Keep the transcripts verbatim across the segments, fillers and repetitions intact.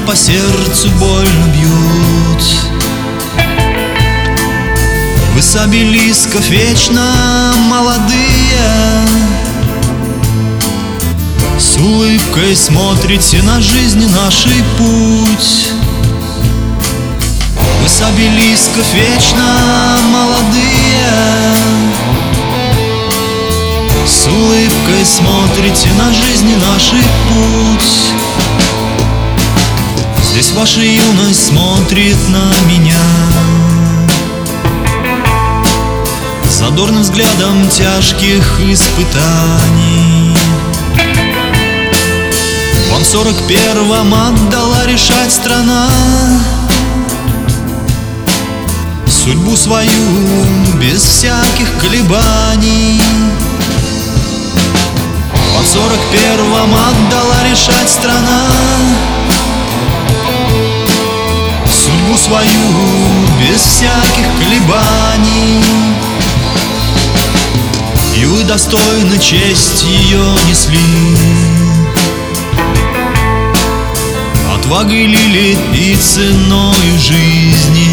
по сердцу больно бьют. Вы с обелисков вечно молодые, с улыбкой смотрите на жизнь и наш путь. Вы с обелисков вечно молодые, с улыбкой смотрите на жизнь и наш путь. Здесь ваша юность смотрит на меня задорным взглядом тяжких испытаний. Вам в сорок первом отдала решать страна судьбу свою без всяких колебаний. Вам в сорок первом отдала решать страна судьбу свою без всяких колебаний. И вы достойно честь ее несли, отвагой лили и ценою жизни.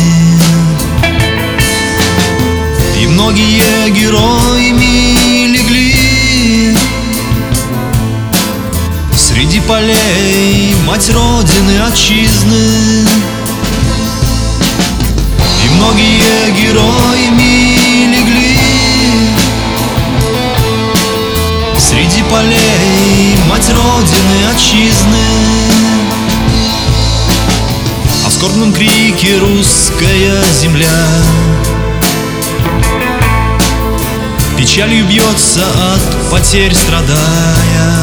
И многие героями легли среди полей мать Родины, отчизны. И многие героями легли среди полей мать Родины, отчизны. А в скорбном крике русская земля печалью бьется от потерь страдая.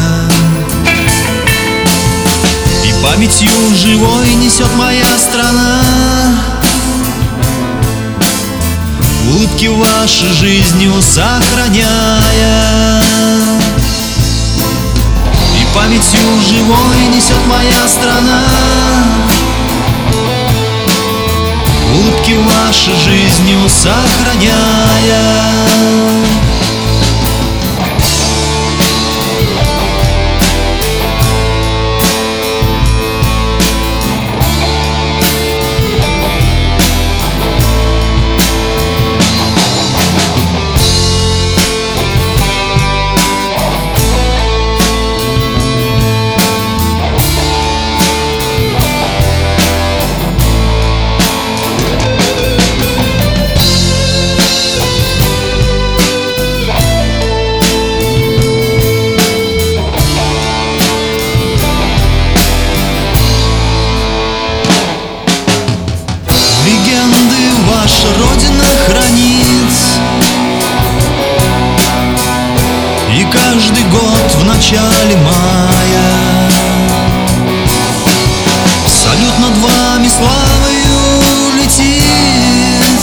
И памятью живой несет моя страна улыбки вашей жизнью сохраняя. И памятью живой несет моя страна улыбки вашей жизнью сохраняя. Ваша Родина хранит, и каждый год в начале мая салют над вами славою летит,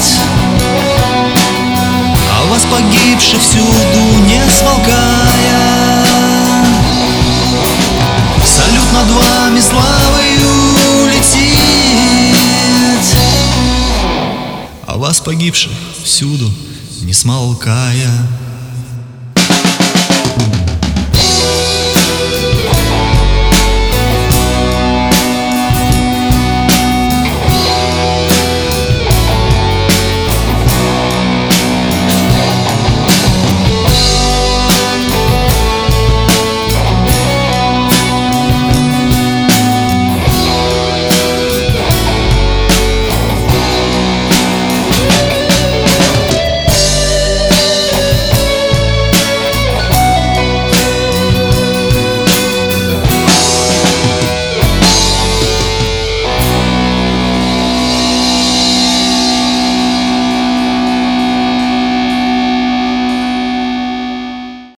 а вас погибших всюду не смолкая. Салют над вами славою летит, а вас погибших всюду не смолкая.